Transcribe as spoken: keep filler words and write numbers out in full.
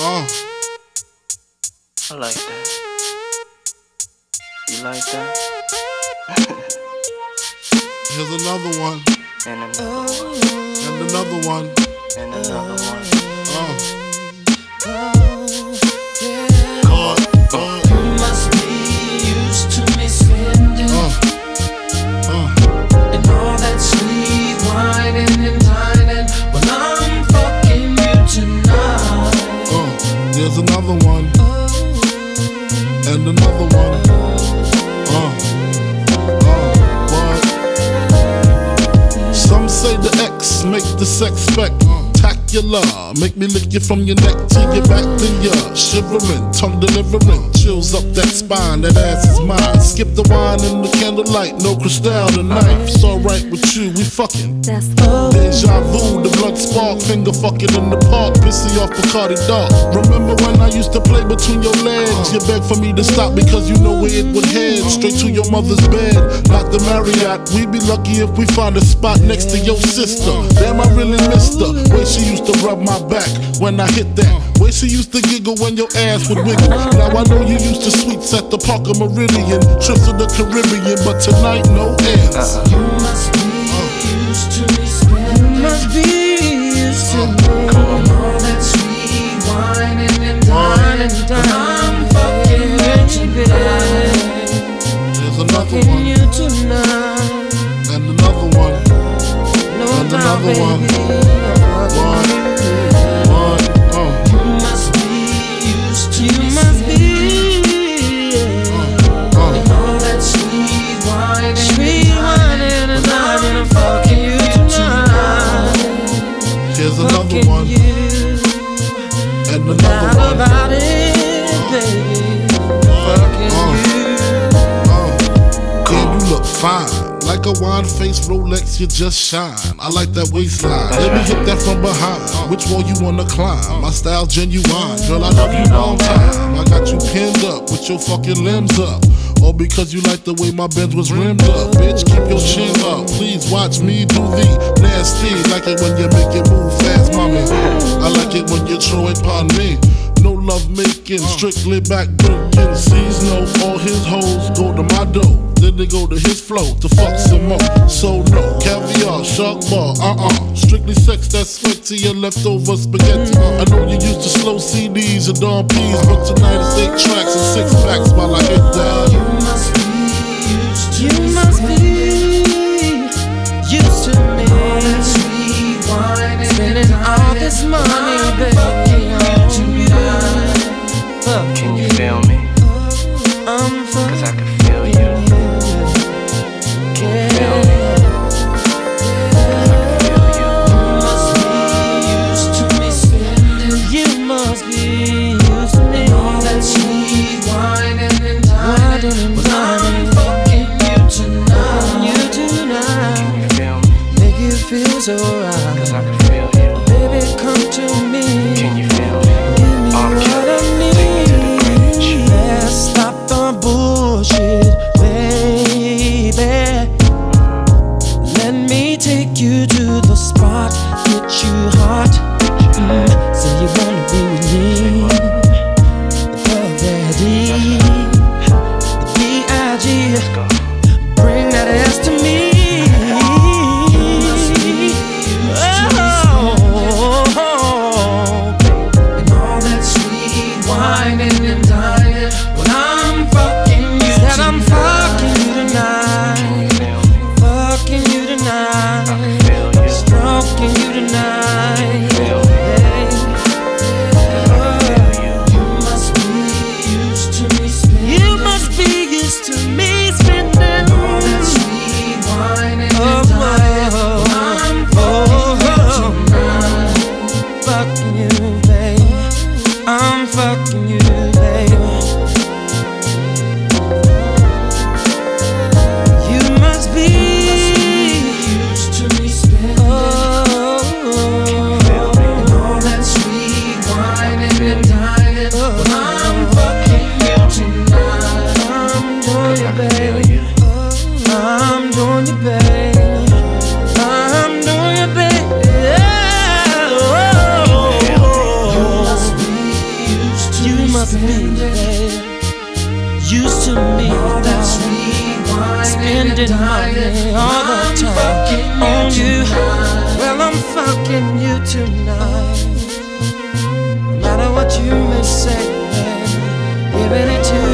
Uh. I like that. You like that? Here's another one. And another one. And another one. And another one. Uh. Come on. Uh. You must be used to me spending Uh. Uh. and all that sweet whining and dining when I'm fucking you tonight. Uh. There's another one. And another one. Uh. Uh. What? Some say the X make the sex spectacular. Make me lick you from your neck to your back, then you're shivering, tongue delivering, chills up that spine, that ass is mine. Skip the wine and the candlelight, no crystal tonight. It's alright with you, we fucking. That's Deja vu, the blood spark, finger fucking in the park, pissy off Bacardi Dark. Remember when I used to play between your legs? You begged for me to stop because you know where it would head, straight to your mother's bed, not the Marriott. We'd be lucky if we find a spot next to your sister. Damn, I really missed her. Way she used to rub my back when I hit that. Way she used to giggle when your ass would wiggle. Now I know you used to sweets at the Parker Meridian, trips to the Caribbean, but tonight no ends. You must be used to me spending. You must be used to me. And all that sweet whining and dining when I'm fucking you tonight. There's another Fucking one. you tonight. And another one. No And doubt, another one. baby. One. One. Uh. You must be used to you must be Uh. and all that sweet wine sweet wine and a night and I'm fucking you tonight. Here's another Fucking one. you. And Not another one. about it, baby. Fucking Uh. you. Uh. Damn, you look fine. Like a wine-faced Rolex, you just shine. I like that waistline. Let me hit that from behind. Which wall you wanna climb? My style's genuine. Girl, I love you long time. I got you pinned up with your fucking limbs up. All because you like the way my Benz was rimmed up. Bitch, keep your chin up. Please watch me do the nasty. Like it when you make it move fast, mommy. I like it when you throw it upon me. No love making, strictly back breaking. Sees no, all his hoes go to my dough. Then they go to his flow to fuck some more. So no, caviar, shark bar, uh-uh. Strictly sex, that's sweat to your leftover spaghetti. I know you used to slow C Ds and Dawn P's, but tonight it's eight tracks and six packs while I hit that. You must be used to you must be used to me. All that sweet wine and spending all this money, baby, on you. Can you feel me? I'm Cause I can feel you. Can you feel me? I can feel you. must be used to me spending. You must be used to me. All that sweet wine and dining when I'm fucking you tonight. You tonight. Can you feel me? Make you feel so right. Cause I can feel you. Baby, come to me. Can you feel me? Give me I'll what kill I it. need. Take me to the bridge. Let's stop the bullshit, baby. Let me take you to the spot, get you hot. Mm, say you wanna be with me. Already, B I G. Let's go. Bring that ass to me. Oh, spending money all the time on you. Well, I'm fucking you tonight. No matter what you may say, giving it to